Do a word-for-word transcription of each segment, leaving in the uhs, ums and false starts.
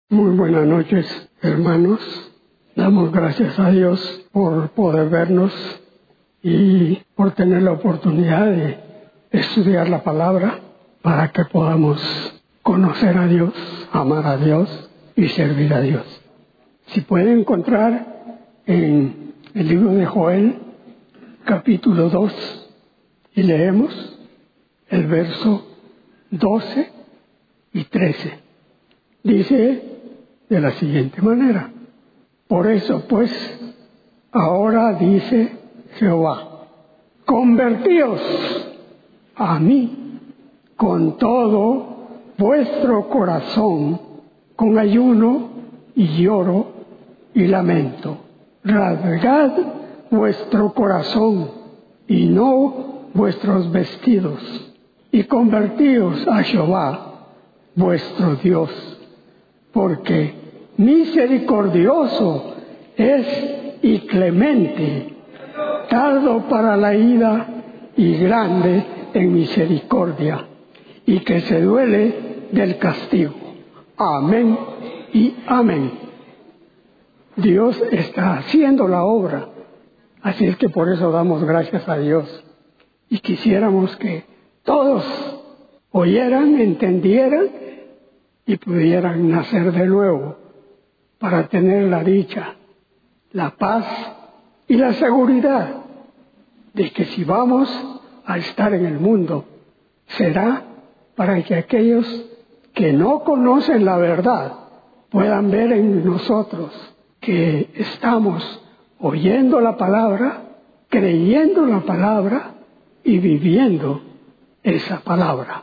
Muy buenas noches, hermanos. Damos gracias a Dios por poder vernos y por tener la oportunidad de estudiar la palabra para que podamos conocer a Dios, amar a Dios y servir a Dios. Si pueden encontrar en el libro de Joel, capítulo dos, y leemos el verso doce y trece. Dice de la siguiente manera: por eso pues, ahora dice Jehová, convertíos a mí con todo vuestro corazón, con ayuno y lloro y lamento. Rasgad vuestro corazón y no vuestros vestidos, y convertíos a Jehová vuestro Dios, porque misericordioso es y clemente, tardo para la ira y grande en misericordia, y que se duele del castigo. Amén y amén. Dios está haciendo la obra, así es que por eso damos gracias a Dios. Y quisiéramos que todos oyeran, entendieran y pudieran nacer de nuevo para tener la dicha, la paz y la seguridad de que si vamos a estar en el mundo, será para que aquellos que no conocen la verdad puedan ver en nosotros que estamos oyendo la palabra, creyendo la palabra y viviendo esa palabra.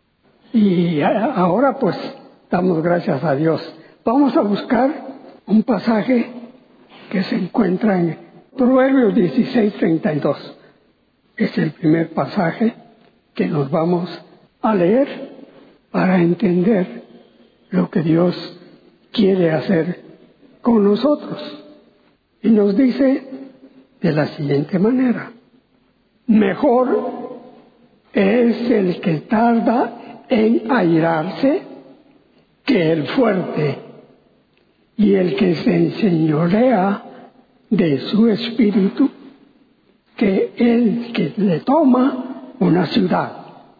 Y ahora pues damos gracias a Dios. Vamos a buscar un pasaje que se encuentra en Proverbios dieciséis, treinta y dos. Es el primer pasaje que nos vamos a leer para entender lo que Dios quiere hacer con nosotros. Y nos dice de la siguiente manera: mejor es el que tarda en airarse que el fuerte, y el que se enseñorea de su espíritu que el que le toma una ciudad.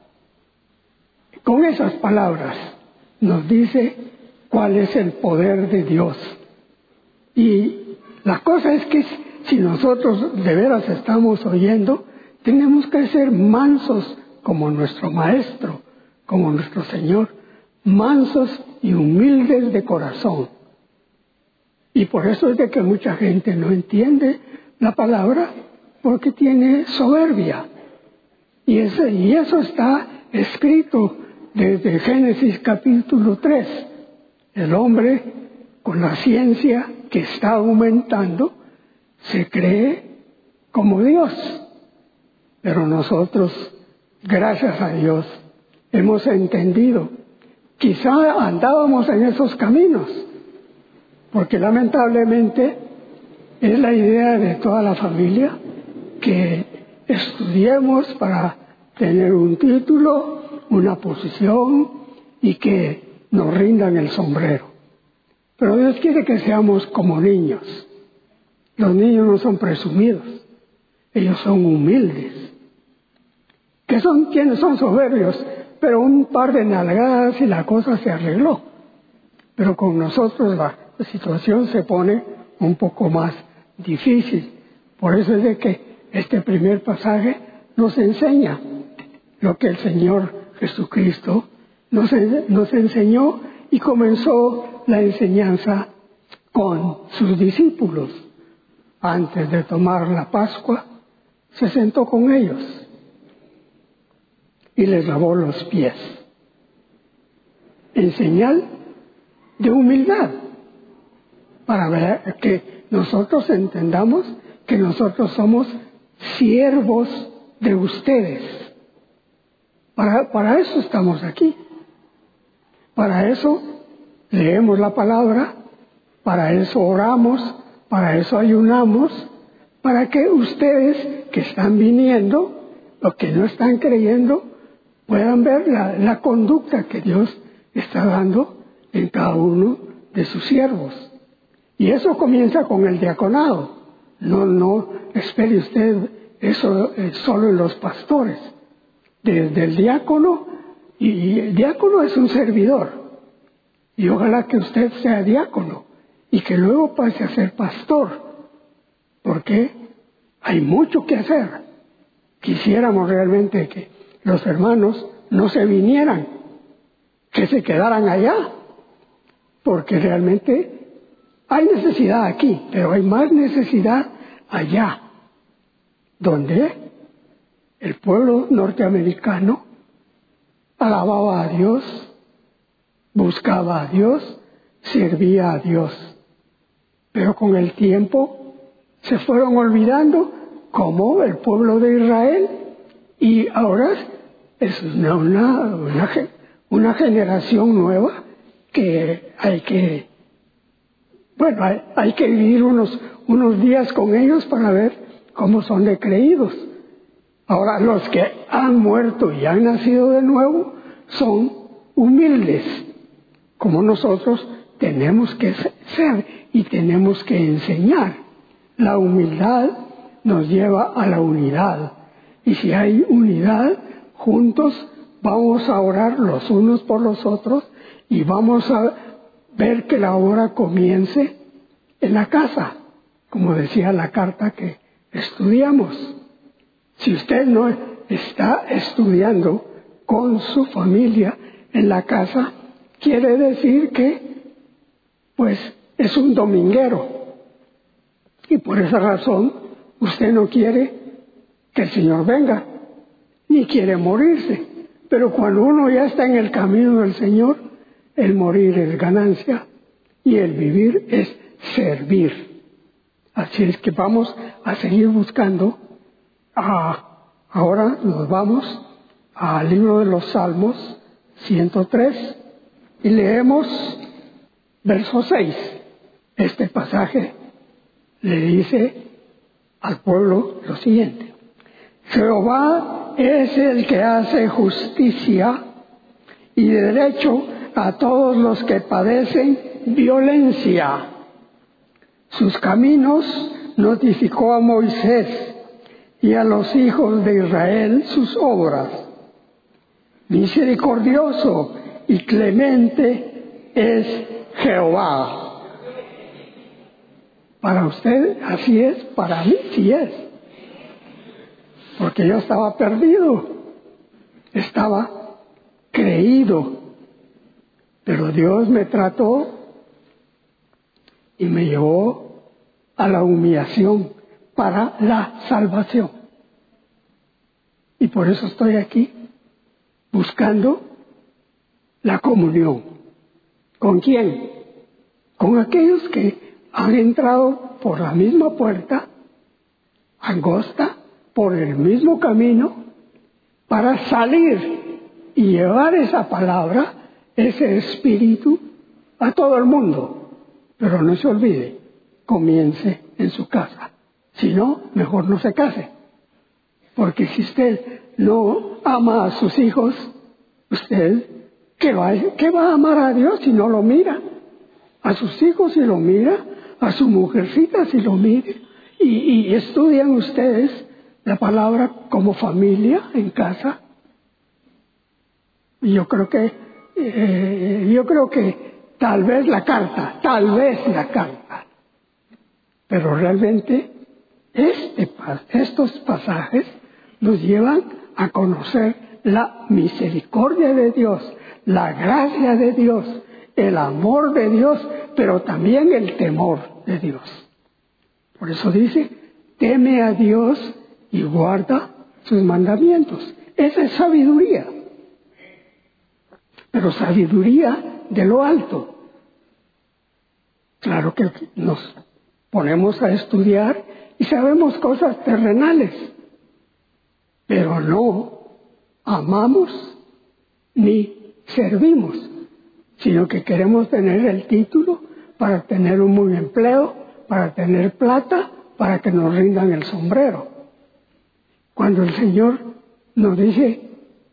Con esas palabras nos dice cuál es el poder de Dios. Y la cosa es que si nosotros de veras estamos oyendo, tenemos que ser mansos como nuestro Maestro, como nuestro Señor, mansos y humildes de corazón. Y por eso es de que mucha gente no entiende la palabra, porque tiene soberbia. Y, ese, y eso está escrito desde Génesis capítulo tres. El hombre, con la ciencia que está aumentando, se cree como Dios. Pero nosotros, gracias a Dios, hemos entendido. Quizá andábamos en esos caminos, porque lamentablemente es la idea de toda la familia que estudiemos para tener un título, una posición y que nos rindan el sombrero. Pero Dios quiere que seamos como niños. Los niños no son presumidos, ellos son humildes. Que son quienes son soberbios, pero un par de nalgadas y la cosa se arregló. Pero con nosotros la La situación se pone un poco más difícil. Por eso es de que este primer pasaje nos enseña lo que el Señor Jesucristo nos, nos enseñó y comenzó la enseñanza con sus discípulos. Antes de tomar la Pascua, se sentó con ellos y les lavó los pies, en señal de humildad, para ver que nosotros entendamos que nosotros somos siervos de ustedes. Para, para eso estamos aquí. Para eso leemos la palabra, para eso oramos, para eso ayunamos, para que ustedes que están viniendo o que no están creyendo puedan ver la, la conducta que Dios está dando en cada uno de sus siervos. Y eso comienza con el diaconado. No, no espere usted eso eh, solo en los pastores. Desde el diácono, y, y el diácono es un servidor. Y ojalá que usted sea diácono y que luego pase a ser pastor. Porque hay mucho que hacer. Quisiéramos realmente que los hermanos no se vinieran, que se quedaran allá, porque realmente hay necesidad aquí, pero hay más necesidad allá, donde el pueblo norteamericano alababa a Dios, buscaba a Dios, servía a Dios, pero con el tiempo se fueron olvidando como el pueblo de Israel, y ahora es una, una, una, una generación nueva que hay que, bueno, hay, hay que vivir unos, unos días con ellos para ver cómo son de creídos. Ahora, los que han muerto y han nacido de nuevo son humildes, como nosotros tenemos que ser y tenemos que enseñar. La humildad nos lleva a la unidad, y si hay unidad, juntos vamos a orar los unos por los otros y vamos a ver que la obra comience en la casa, como decía la carta que estudiamos. Si usted no está estudiando con su familia en la casa, quiere decir que, pues, es un dominguero. Y por esa razón, usted no quiere que el Señor venga, ni quiere morirse. Pero cuando uno ya está en el camino del Señor, el morir es ganancia y el vivir es servir. Así es que vamos a seguir buscando. Ah, ahora nos vamos al libro de los Salmos ciento tres y leemos verso seis. Este pasaje le dice al pueblo lo siguiente: Jehová es el que hace justicia y derecho a todos los que padecen violencia. Sus caminos notificó a Moisés y a los hijos de Israel sus obras. Misericordioso y clemente es Jehová. Para usted así es, para mí sí es. Porque yo estaba perdido, estaba creído, pero Dios me trató y me llevó a la humillación para la salvación. Y por eso estoy aquí, buscando la comunión. ¿Con quién? Con aquellos que han entrado por la misma puerta, angosta, por el mismo camino, para salir y llevar esa palabra, ese espíritu, a todo el mundo. Pero no se olvide, comience en su casa. Si no, mejor no se case. Porque si usted no ama a sus hijos, usted, ¿qué va, qué va a amar a Dios si no lo mira? A sus hijos si lo mira, a su mujercita si lo mire. Y, y estudian ustedes la palabra como familia en casa. Y yo creo que, eh, yo creo que tal vez la carta, tal vez la carta. Pero realmente este, estos pasajes nos llevan a conocer la misericordia de Dios, la gracia de Dios, el amor de Dios, pero también el temor de Dios. Por eso dice, teme a Dios y guarda sus mandamientos. Esa es sabiduría. Pero sabiduría de lo alto. Claro que nos ponemos a estudiar y sabemos cosas terrenales, pero no amamos ni servimos, sino que queremos tener el título para tener un buen empleo, para tener plata, para que nos rindan el sombrero. Cuando el Señor nos dice,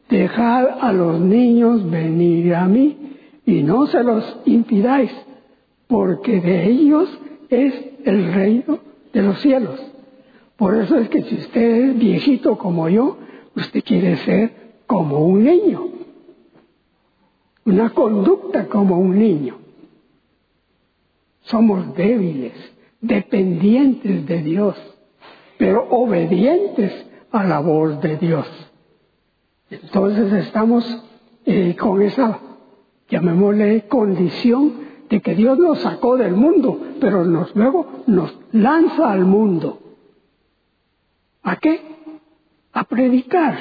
dejad a los niños venir a mí y no se los impidáis, porque de ellos es el reino de los cielos. Por eso es que si usted es viejito como yo, usted quiere ser como un niño, una conducta como un niño. Somos débiles, dependientes de Dios, pero obedientes a la voz de Dios. Entonces estamos eh, con esa, llamémosle, condición de que Dios nos sacó del mundo, pero nos, luego nos lanza al mundo. ¿A qué? A predicar,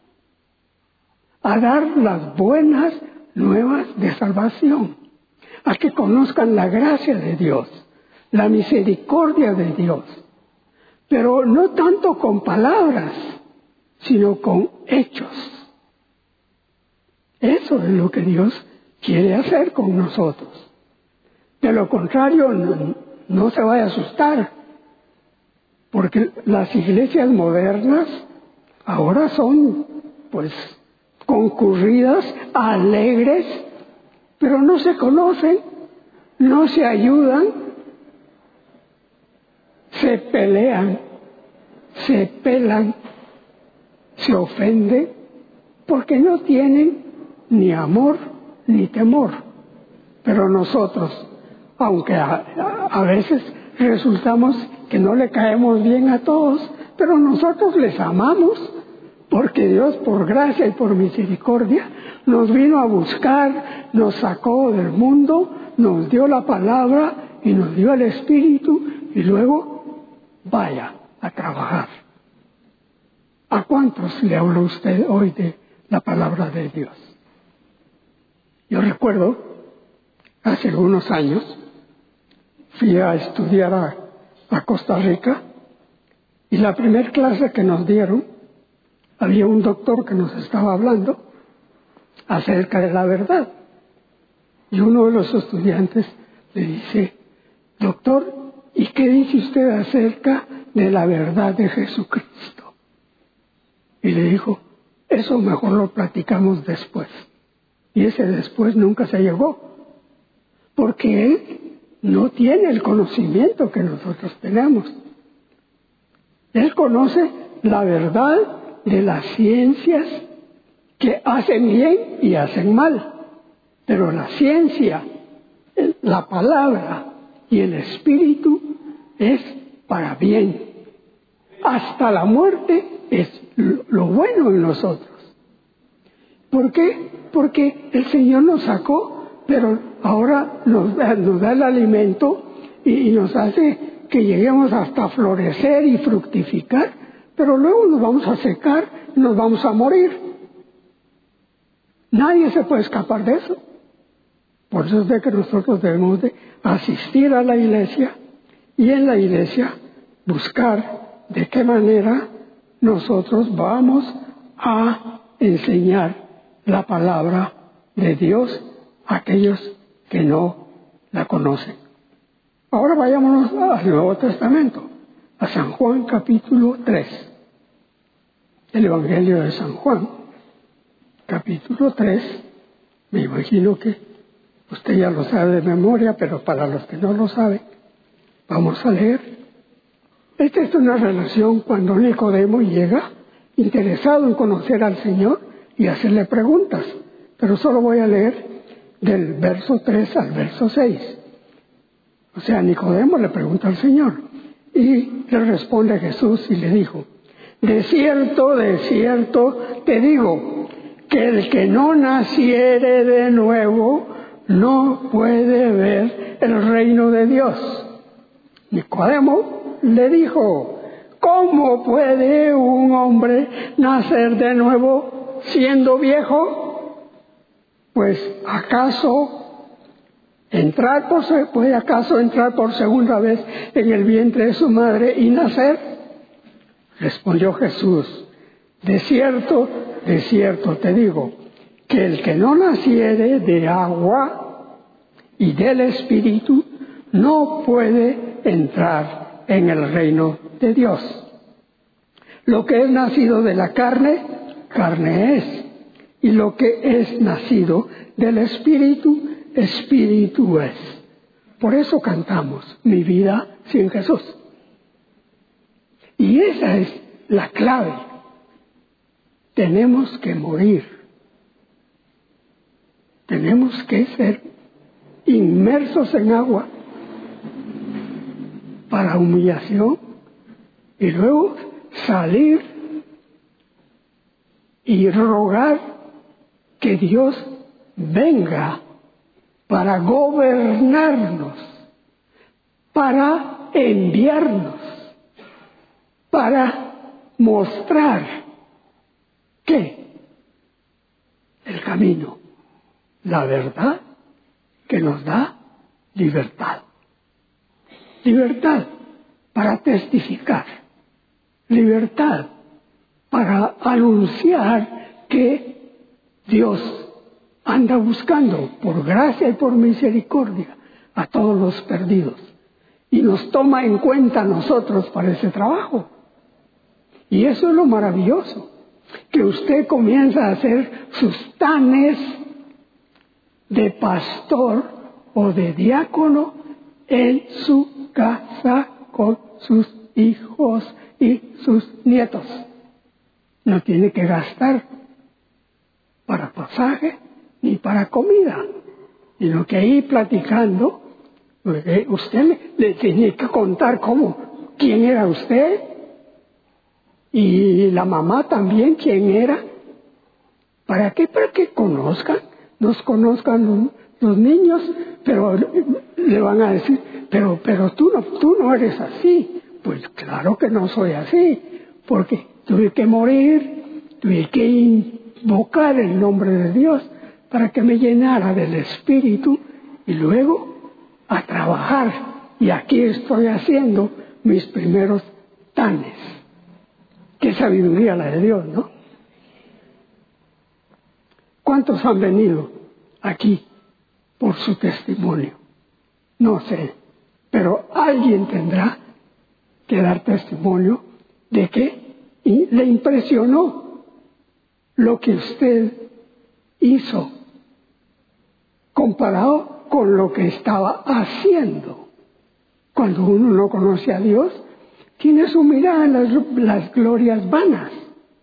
a dar las buenas nuevas de salvación, a que conozcan la gracia de Dios, la misericordia de Dios, pero no tanto con palabras, sino con hechos. Eso es lo que Dios quiere hacer con nosotros. De lo contrario, no, no se vaya a asustar, porque las iglesias modernas ahora son, pues, concurridas, alegres, pero no se conocen, no se ayudan, se pelean, se pelan, se ofenden, porque no tienen ni amor ni temor. Pero nosotros, aunque a, a veces resultamos que no le caemos bien a todos, pero nosotros les amamos, porque Dios, por gracia y por misericordia, nos vino a buscar, nos sacó del mundo, nos dio la palabra y nos dio el Espíritu, y luego vaya a trabajar. ¿A cuántos le habló usted hoy de la palabra de Dios? Yo recuerdo, hace algunos años, fui a estudiar a, a Costa Rica, y la primera clase que nos dieron, había un doctor que nos estaba hablando acerca de la verdad. Y uno de los estudiantes le dice: doctor, ¿y qué dice usted acerca de la verdad de Jesucristo? Y le dijo: eso mejor lo platicamos después. Y ese después nunca se llegó, porque él no tiene el conocimiento que nosotros tenemos. Él conoce la verdad de las ciencias que hacen bien y hacen mal, pero la ciencia, la palabra y el espíritu es para bien. Hasta la muerte es lo bueno en nosotros. ¿Por qué? Porque el Señor nos sacó, pero ahora nos da, nos da el alimento y, y nos hace que lleguemos hasta florecer y fructificar, pero luego nos vamos a secar y nos vamos a morir. Nadie se puede escapar de eso. Por eso es de que nosotros debemos de asistir a la iglesia y en la iglesia buscar de qué manera nosotros vamos a enseñar la palabra de Dios a aquellos que no la conocen. Ahora vayámonos al Nuevo Testamento, a San Juan capítulo tres. El Evangelio de San Juan, capítulo tres, me imagino que usted ya lo sabe de memoria, pero para los que no lo saben, vamos a leer. Esta es una relación cuando Nicodemo llega interesado en conocer al Señor y hacerle preguntas, pero solo voy a leer del verso tres al verso seis. O sea, Nicodemo le pregunta al Señor y le responde Jesús y le dijo: de cierto, de cierto te digo, que el que no naciere de nuevo no puede ver el reino de Dios. Nicodemo le dijo: ¿cómo puede un hombre nacer de nuevo siendo viejo? Pues acaso entrar por puede acaso entrar por segunda vez en el vientre de su madre y nacer. Respondió Jesús: de cierto, de cierto te digo, que el que no naciere de agua y del Espíritu no puede entrar en el reino de Dios. Lo que es nacido de la carne, carne es, y lo que es nacido del Espíritu, Espíritu es. Por eso cantamos, mi vida sin Jesús. Y esa es la clave. Tenemos que morir. Tenemos que ser inmersos en agua para humillación y luego salir y rogar que Dios venga para gobernarnos, para enviarnos, para mostrar que el camino, la verdad que nos da libertad. Libertad para testificar, libertad para anunciar que Dios anda buscando por gracia y por misericordia a todos los perdidos y nos toma en cuenta a nosotros para ese trabajo. Y eso es lo maravilloso, que usted comienza a hacer sus tanes de pastor o de diácono en su casa con sus hijos y sus nietos. No tiene que gastar para pasaje ni para comida, sino que ahí platicando, usted le, le tiene que contar cómo, quién era usted, y la mamá también quién era. ¿Para qué? Para que conozcan, nos conozcan los, los niños, pero le van a decir, pero, pero tú no, tú no eres así. Pues claro que no soy así, porque tuve que morir, tuve que invocar el nombre de Dios para que me llenara del Espíritu y luego a trabajar. Y aquí estoy haciendo mis primeros tanes. Qué sabiduría la de Dios, ¿no? ¿Cuántos han venido aquí por su testimonio? No sé, pero alguien tendrá que dar testimonio de que le impresionó lo que usted hizo comparado con lo que estaba haciendo. Cuando uno no conoce a Dios, tiene su mirada en las, las glorias vanas.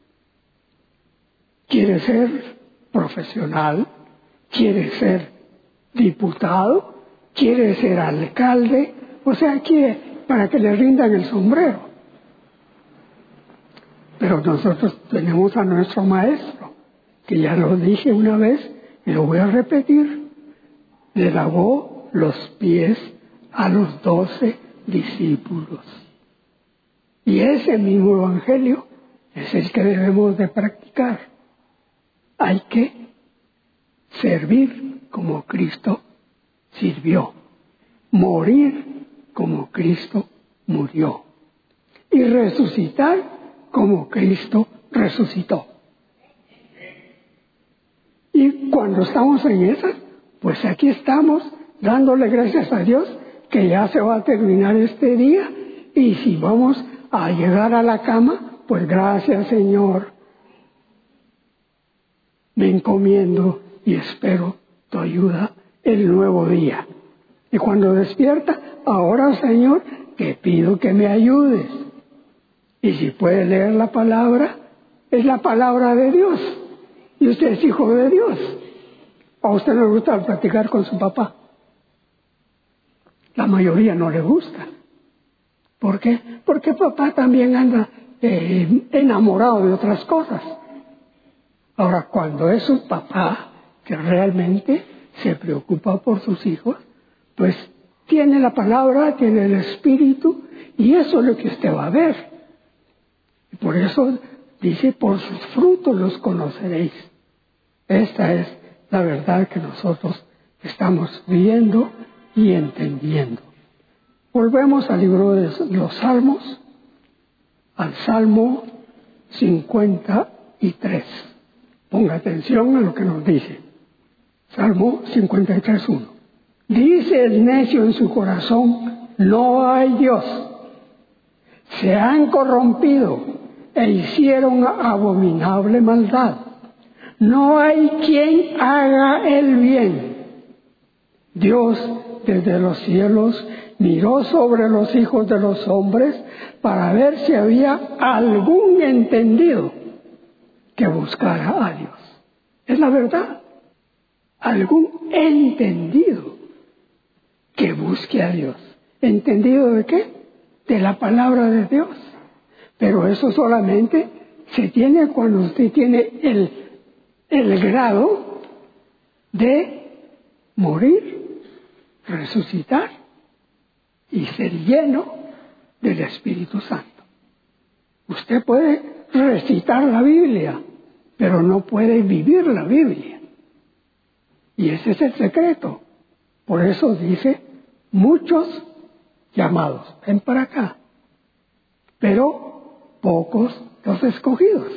Quiere ser profesional, quiere ser diputado, quiere ser alcalde, o sea, quiere para que le rindan el sombrero. Pero nosotros tenemos a nuestro maestro, que ya lo dije una vez y lo voy a repetir, le lavó los pies a los doce discípulos. Y ese mismo evangelio es el que debemos de practicar. Hay que servir como Cristo sirvió, morir como Cristo murió y resucitar como Cristo resucitó. Y cuando estamos en esas, pues aquí estamos dándole gracias a Dios que ya se va a terminar este día, y si vamos a llegar a la cama, pues gracias Señor, me encomiendo y espero tu ayuda el nuevo día. Y cuando despierta, ahora Señor, te pido que me ayudes. Y si puede leer la palabra, es la palabra de Dios. Y usted es hijo de Dios. ¿A usted le gusta platicar con su papá? La mayoría no le gusta. ¿Por qué? Porque papá también anda eh, enamorado de otras cosas. Ahora, cuando es un papá que realmente se preocupa por sus hijos, pues tiene la palabra, tiene el Espíritu, y eso es lo que usted va a ver. Y por eso dice, por sus frutos los conoceréis. Esta es la verdad que nosotros estamos viendo y entendiendo. Volvemos al libro de los Salmos, al Salmo cincuenta y tres. Ponga atención a lo que nos dice. Salmo cincuenta y tres, uno. Dice el necio en su corazón, no hay Dios. Se han corrompido e hicieron abominable maldad. No hay quien haga el bien. Dios desde los cielos miró sobre los hijos de los hombres para ver si había algún entendido que buscara a Dios. Es la verdad. Algún entendido que busque a Dios. ¿Entendido de qué? De la palabra de Dios. Pero eso solamente se tiene cuando usted tiene el, el grado de morir, resucitar y ser lleno del Espíritu Santo. Usted puede recitar la Biblia, pero no puede vivir la Biblia. Y ese es el secreto. Por eso dice, muchos llamados, ven para acá, pero pocos los escogidos.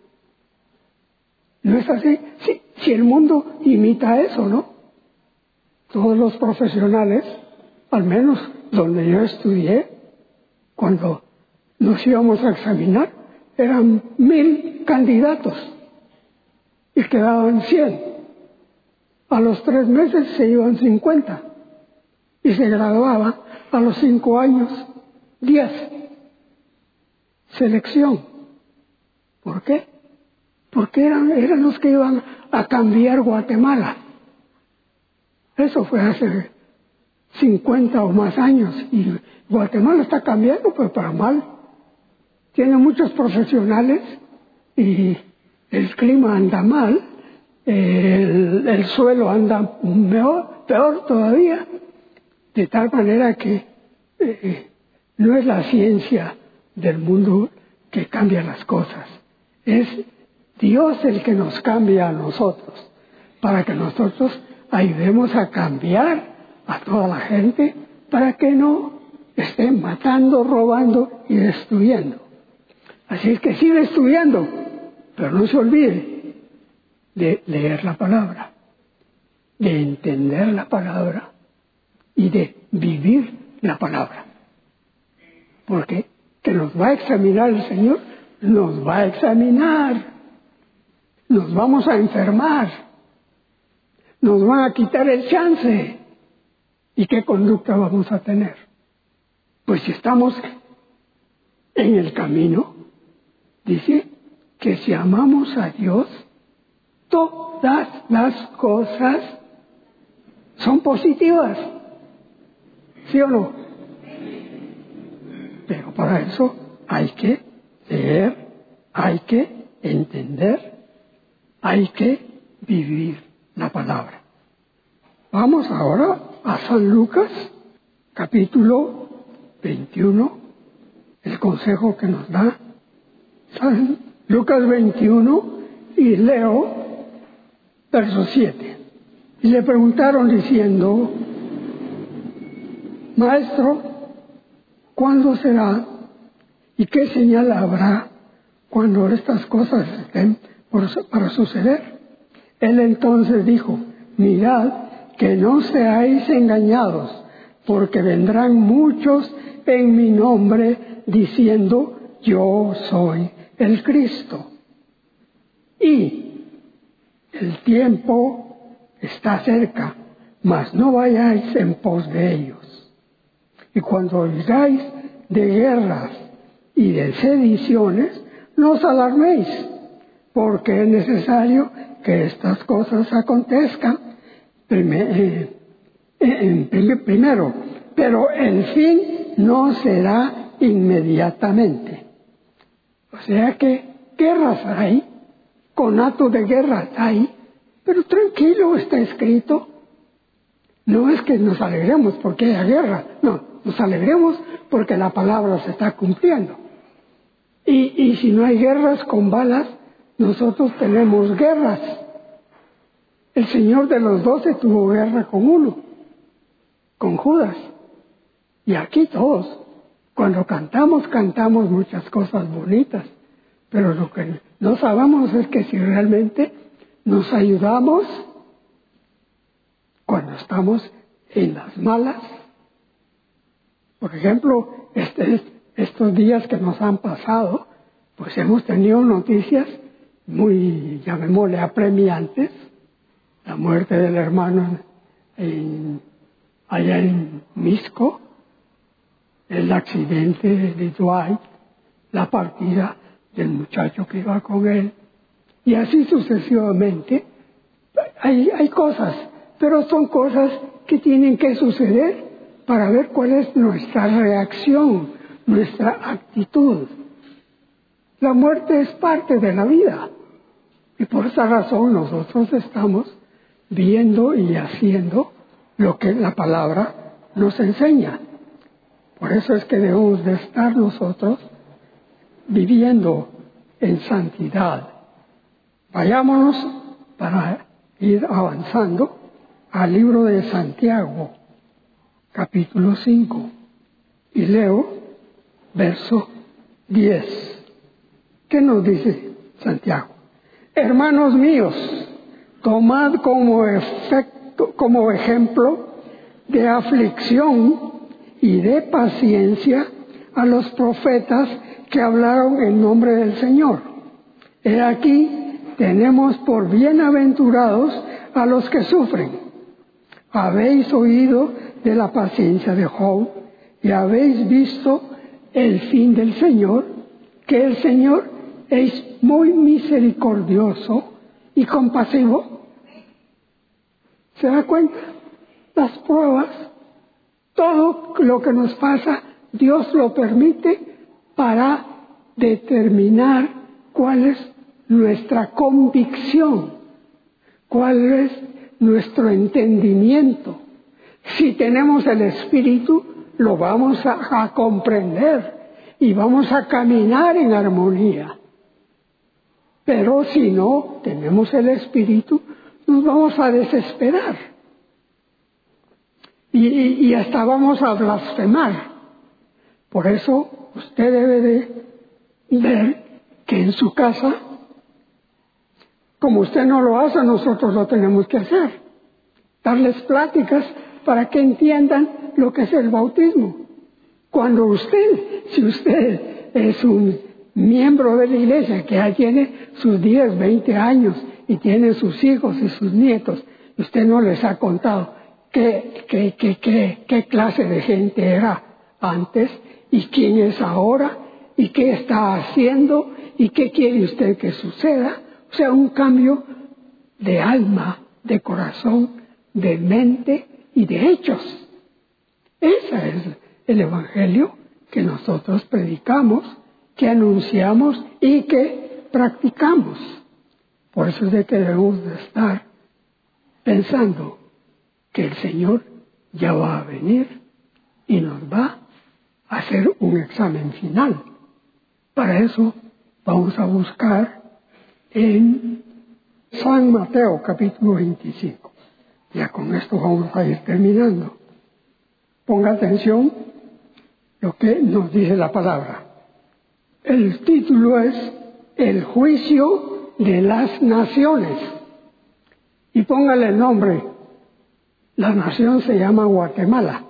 ¿No es así? Si, si el mundo imita eso, ¿no? Todos los profesionales, al menos donde yo estudié, cuando nos íbamos a examinar, eran mil candidatos y quedaban cien. A los tres meses se iban cincuenta y se graduaban a los cinco años diez. Selección. ¿Por qué? Porque eran, eran los que iban a cambiar Guatemala. Eso fue hace cincuenta o más años y Guatemala está cambiando, pero para mal. Tiene muchos profesionales y el clima anda mal, el, el suelo anda mejor, peor todavía, de tal manera que eh, no es la ciencia del mundo que cambia las cosas, es Dios el que nos cambia a nosotros, para que nosotros ayudemos a cambiar a toda la gente, para que no estén matando, robando y destruyendo. Así es que sigue estudiando, pero no se olvide de leer la palabra, de entender la palabra y de vivir la palabra. Porque que nos va a examinar el Señor, nos va a examinar. Nos vamos a enfermar. Nos van a quitar el chance. ¿Y qué conducta vamos a tener? Pues si estamos en el camino, dice que si amamos a Dios, todas las cosas son positivas. ¿Sí o no? Pero para eso hay que leer, hay que entender, hay que vivir la palabra. Vamos ahora a San Lucas, capítulo veintiuno, el consejo que nos da San Lucas veintiuno, y leo verso siete. Y le preguntaron diciendo, Maestro, ¿cuándo será y qué señal habrá cuando estas cosas estén por, para suceder? Él entonces dijo, mirad que no seáis engañados, porque vendrán muchos en mi nombre diciendo, yo soy el Cristo. Y el tiempo está cerca, mas no vayáis en pos de ellos. Y cuando oigáis de guerras y de sediciones, no os alarméis, porque es necesario que estas cosas acontezcan eh, eh, primero, pero el fin no será inmediatamente. O sea que guerras hay, conatos de guerras hay, pero tranquilo, está escrito. No es que nos alegremos porque haya guerra, no, nos alegremos porque la palabra se está cumpliendo. Y, y si no hay guerras con balas, nosotros tenemos guerras. El Señor de los doce tuvo guerra con uno, con Judas. Y aquí todos, cuando cantamos, cantamos muchas cosas bonitas. Pero lo que no sabemos es que si realmente nos ayudamos cuando estamos en las malas. Por ejemplo, este, estos días que nos han pasado, pues hemos tenido noticias muy, llamémosle, apremiantes. La muerte del hermano en allá en Misco, el accidente de Dwight, la partida del muchacho que iba con él, y así sucesivamente. Hay, hay cosas, pero son cosas que tienen que suceder para ver cuál es nuestra reacción, nuestra actitud. La muerte es parte de la vida, y por esa razón nosotros estamos viendo y haciendo lo que la palabra nos enseña. Por eso es que debemos de estar nosotros viviendo en santidad. Vayámonos para ir avanzando al libro de Santiago, capítulo cinco, y leo verso diez. ¿Qué nos dice Santiago? Hermanos míos, tomad como, efecto, como ejemplo de aflicción y de paciencia a los profetas que hablaron en nombre del Señor. He aquí, tenemos por bienaventurados a los que sufren. Habéis oído de la paciencia de Job y habéis visto el fin del Señor, que el Señor es muy misericordioso y compasivo. ¿Se da cuenta? Las pruebas, todo lo que nos pasa, Dios lo permite para determinar cuál es nuestra convicción, cuál es nuestro entendimiento. Si tenemos el Espíritu, lo vamos a, a comprender y vamos a caminar en armonía. Pero si no tenemos el Espíritu, nos vamos a desesperar. Y, y, y hasta vamos a blasfemar. Por eso usted debe de ver que en su casa, como usted no lo hace, nosotros lo tenemos que hacer. Darles pláticas para que entiendan lo que es el bautismo. Cuando usted, si usted es un miembro de la iglesia que ya tiene sus diez, veinte años y tiene sus hijos y sus nietos, usted no les ha contado qué, qué, qué, qué, qué clase de gente era antes y quién es ahora y qué está haciendo y qué quiere usted que suceda. O sea, un cambio de alma, de corazón, de mente y de hechos. Ese es el evangelio que nosotros predicamos, que anunciamos y que practicamos. Por eso es de que debemos de estar pensando que el Señor ya va a venir y nos va a hacer un examen final. Para eso vamos a buscar en San Mateo capítulo veinticinco. Ya con esto vamos a ir terminando. Ponga atención lo que nos dice la palabra. El título es El juicio de las naciones. Y póngale el nombre. La nación se llama Guatemala,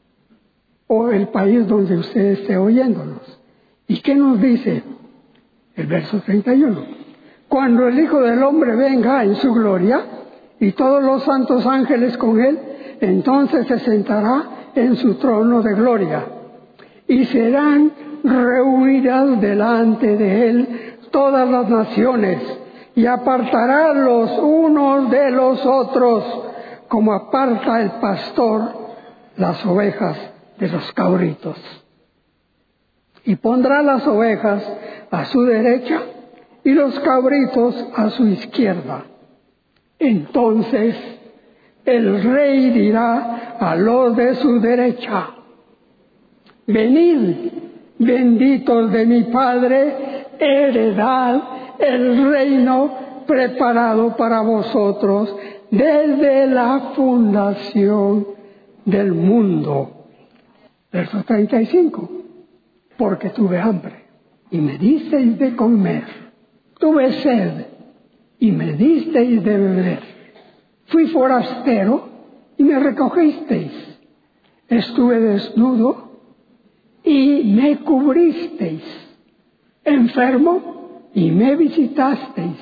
o el país donde usted esté oyéndonos. ¿Y qué nos dice el verso treinta y uno? Cuando el Hijo del Hombre venga en su gloria y todos los santos ángeles con él, entonces se sentará en su trono de gloria y serán reunidas delante de él todas las naciones y apartará los unos de los otros como aparta el pastor las ovejas de los cabritos. Y pondrá las ovejas a su derecha y los cabritos a su izquierda. Entonces el rey dirá a los de su derecha: venid, benditos de mi Padre, heredad el reino preparado para vosotros desde la fundación del mundo. Verso treinta y cinco. Porque tuve hambre y me disteis de comer, tuve sed y me disteis de beber, fui forastero y me recogisteis, estuve desnudo y me cubristeis, enfermo y me visitasteis,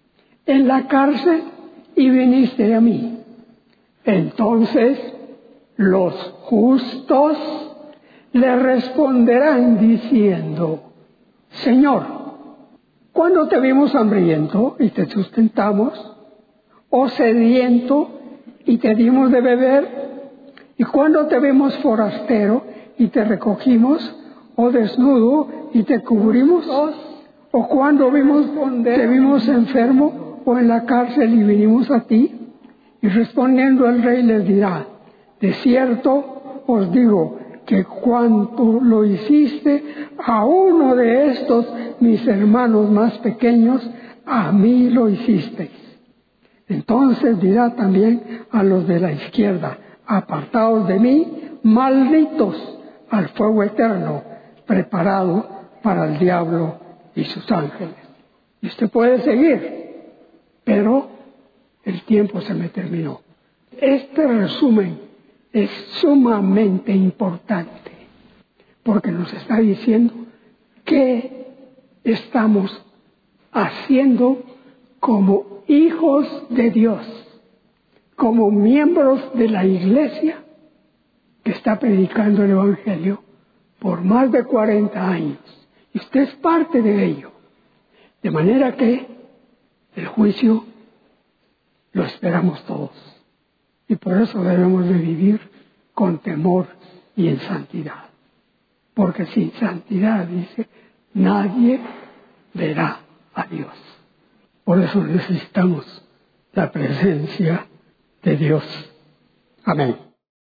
en la cárcel y viniste a mí. Entonces Los justos le responderán diciendo, Señor, ¿cuándo te vimos hambriento y te sustentamos? ¿O sediento y te dimos de beber? ¿Y cuándo te vimos forastero y te recogimos? ¿O desnudo y te cubrimos? ¿O cuando vimos, te vimos enfermo o en la cárcel y vinimos a ti? Y respondiendo el rey les dirá, de cierto os digo que cuanto lo hiciste a uno de estos mis hermanos más pequeños, a mí lo hicisteis. Entonces dirá también a los de la izquierda, apartaos de mí, malditos, al fuego eterno, preparado para el diablo y sus ángeles. Y usted puede seguir, pero el tiempo se me terminó. Este resumen es sumamente importante, porque nos está diciendo qué estamos haciendo como hijos de Dios, como miembros de la iglesia que está predicando el Evangelio por más de cuarenta años. Y usted es parte de ello. De manera que el juicio lo esperamos todos. Y por eso debemos de vivir con temor y en santidad. Porque sin santidad, dice, nadie verá a Dios. Por eso necesitamos la presencia de Dios. Amén.